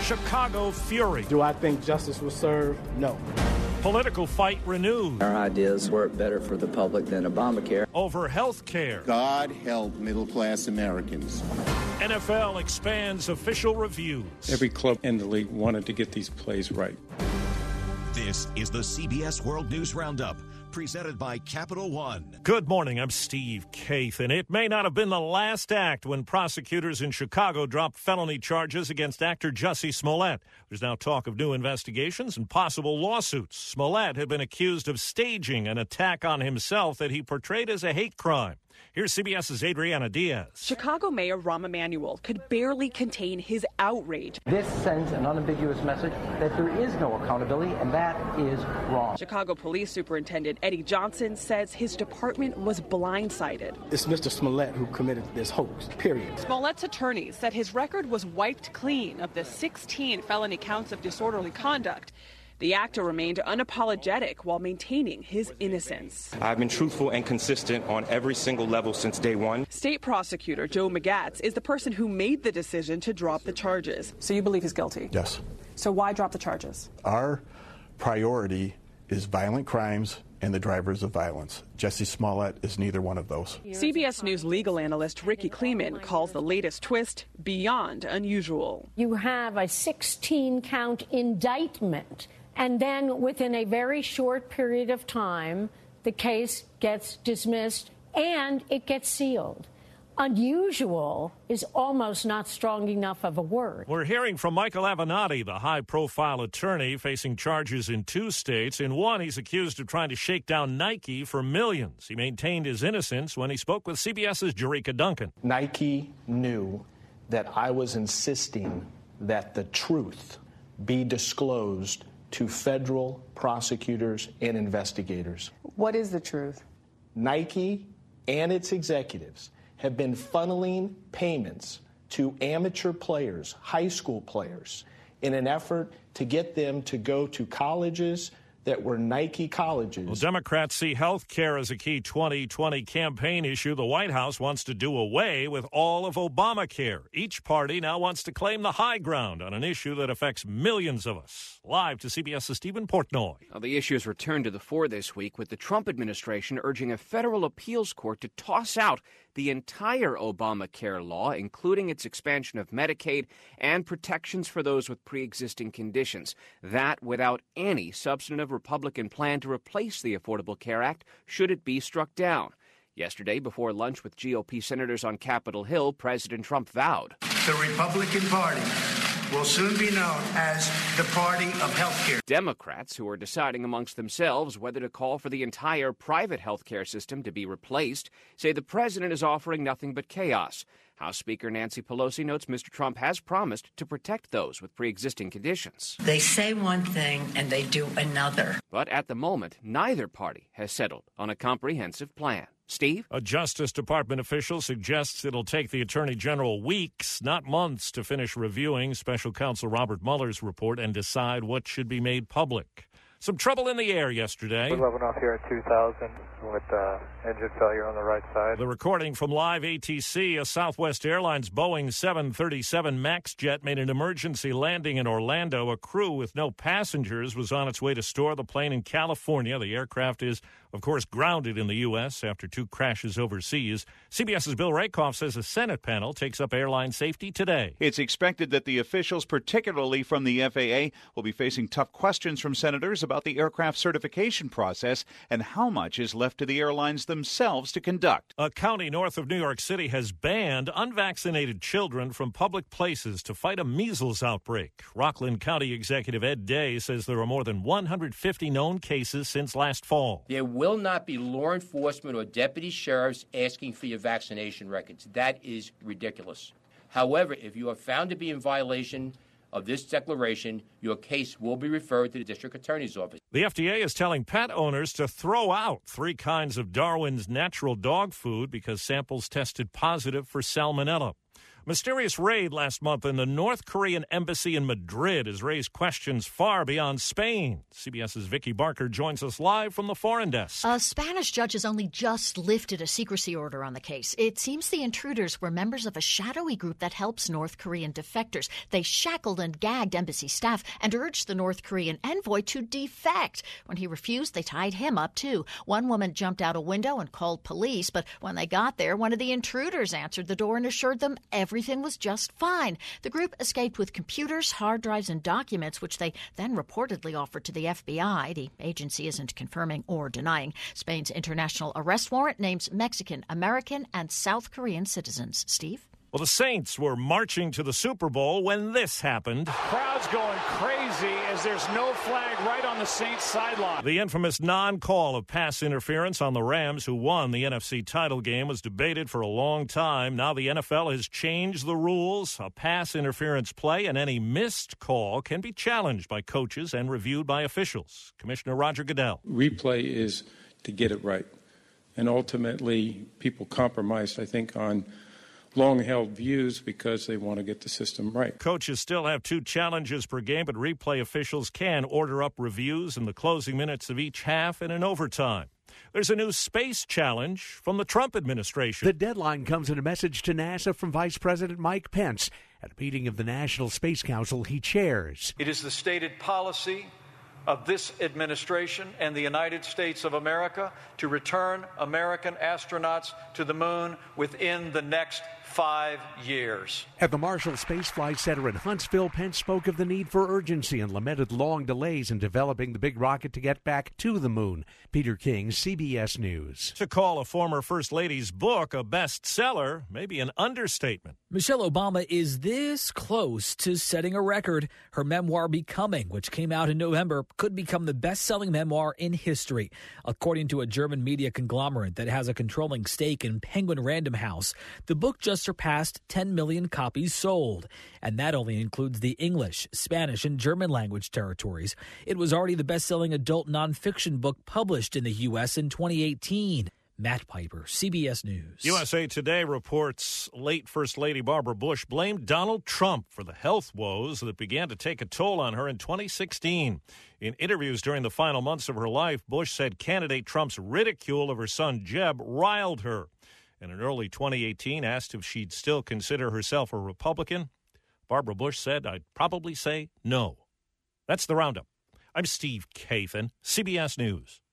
Chicago fury. Do I think justice was served? No. Political fight renewed. Our ideas work better for the public than Obamacare. Over health care. God help middle-class Americans. NFL expands official reviews. Every club in the league wanted to get these plays right. This is the CBS World News Roundup, presented by Capital One. Good morning, I'm Steve Kathan. It may not have been the last act when prosecutors in Chicago dropped felony charges against actor Jussie Smollett. There's now talk of new investigations and possible lawsuits. Smollett had been accused of staging an attack on himself that he portrayed as a hate crime. Here's CBS's Adriana Diaz. Chicago Mayor Rahm Emanuel could barely contain his outrage. This sends an unambiguous message that there is no accountability, and that is wrong. Chicago Police Superintendent Eddie Johnson says his department was blindsided. It's Mr. Smollett who committed this hoax, period. Smollett's attorney said his record was wiped clean of the 16 felony counts of disorderly conduct. The actor remained unapologetic while maintaining his innocence. I've been truthful and consistent on every single level since day one. State prosecutor Joe Magatz is the person who made the decision to drop the charges. So you believe he's guilty? Yes. So why drop the charges? Our priority is violent crimes and the drivers of violence. Jussie Smollett is neither one of those. CBS News legal analyst Ricky Kleeman calls the latest twist beyond unusual. You have a 16-count indictment. And then within a very short period of time, the case gets dismissed and it gets sealed. Unusual is almost not strong enough of a word. We're hearing from Michael Avenatti, the high-profile attorney facing charges in 2 states. In one, he's accused of trying to shake down Nike for millions. He maintained his innocence when he spoke with CBS's Jericka Duncan. Nike knew that I was insisting that the truth be disclosed to federal prosecutors and investigators. What is the truth? Nike and its executives have been funneling payments to amateur players, high school players, in an effort to get them to go to colleges that were Nike colleges. Well, Democrats see health care as a key 2020 campaign issue. The White House wants to do away with all of Obamacare. Each party now wants to claim the high ground on an issue that affects millions of us. Live to CBS's Stephen Portnoy. Well, the issue has returned to the fore this week with the Trump administration urging a federal appeals court to toss out the entire Obamacare law, including its expansion of Medicaid and protections for those with pre-existing conditions. That without any substantive Republican plan to replace the Affordable Care Act should it be struck down. Yesterday, before lunch with GOP senators on Capitol Hill, President Trump vowed the Republican Party will soon be known as the party of health care. Democrats, who are deciding amongst themselves whether to call for the entire private health care system to be replaced, say the president is offering nothing but chaos. House Speaker Nancy Pelosi notes Mr. Trump has promised to protect those with pre-existing conditions. They say one thing and they do another. But at the moment, neither party has settled on a comprehensive plan. Steve? A Justice Department official suggests it'll take the Attorney General weeks, not months, to finish reviewing Special Counsel Robert Mueller's report and decide what should be made public. Some trouble in the air yesterday. We're leveling off here at 2000 with engine failure on the right side. The recording from live ATC, a Southwest Airlines Boeing 737 MAX jet made an emergency landing in Orlando. A crew with no passengers was on its way to store the plane in California. The aircraft is, of course, grounded in the U.S. after 2 crashes overseas. CBS's Bill Rakoff says a Senate panel takes up airline safety today. It's expected that the officials, particularly from the FAA, will be facing tough questions from senators about the aircraft certification process and how much is left to the airlines themselves to conduct. A county north of New York City has banned unvaccinated children from public places to fight a measles outbreak. Rockland County Executive Ed Day says there are more than 150 known cases since last fall. There will not be law enforcement or deputy sheriffs asking for your vaccination records. That is ridiculous. However, if you are found to be in violation of this declaration, your case will be referred to the district attorney's office. The FDA is telling pet owners to throw out 3 kinds of Darwin's natural dog food because samples tested positive for salmonella. Mysterious raid last month in the North Korean embassy in Madrid has raised questions far beyond Spain. CBS's Vicki Barker joins us live from the foreign desk. A Spanish judge has only just lifted a secrecy order on the case. It seems the intruders were members of a shadowy group that helps North Korean defectors. They shackled and gagged embassy staff and urged the North Korean envoy to defect. When he refused, they tied him up, too. One woman jumped out a window and called police, but when they got there, one of the intruders answered the door and assured them everything was just fine. The group escaped with computers, hard drives, and documents, which they then reportedly offered to the FBI. The agency isn't confirming or denying. Spain's international arrest warrant names Mexican, American, and South Korean citizens. Steve? Well, the Saints were marching to the Super Bowl when this happened. Crowd's going crazy as there's no flag right on the Saints sideline. The infamous non-call of pass interference on the Rams, who won the NFC title game, was debated for a long time. Now the NFL has changed the rules. A pass interference play and any missed call can be challenged by coaches and reviewed by officials. Commissioner Roger Goodell. Replay is to get it right. And ultimately, people compromised, I think, on long-held views because they want to get the system right. Coaches still have 2 challenges per game, but replay officials can order up reviews in the closing minutes of each half and in overtime. There's a new space challenge from the Trump administration. The deadline comes in a message to NASA from Vice President Mike Pence at a meeting of the National Space Council he chairs. It is the stated policy of this administration and the United States of America to return American astronauts to the moon within the next 5 years. At the Marshall Space Flight Center in Huntsville, Pence spoke of the need for urgency and lamented long delays in developing the big rocket to get back to the moon. Peter King, CBS News. To call a former First Lady's book a bestseller may be an understatement. Michelle Obama is this close to setting a record. Her memoir, Becoming, which came out in November, could become the best-selling memoir in history. According to a German media conglomerate that has a controlling stake in Penguin Random House, the book just surpassed 10 million copies sold. And that only includes the English, Spanish, and German language territories. It was already the best-selling adult nonfiction book published in the U.S. in 2018. Matt Piper, CBS News. USA Today reports late First Lady Barbara Bush blamed Donald Trump for the health woes that began to take a toll on her in 2016. In interviews during the final months of her life, Bush said candidate Trump's ridicule of her son Jeb riled her. And in early 2018, asked if she'd still consider herself a Republican, Barbara Bush said, "I'd probably say no." That's the Roundup. I'm Steve Kathan, CBS News.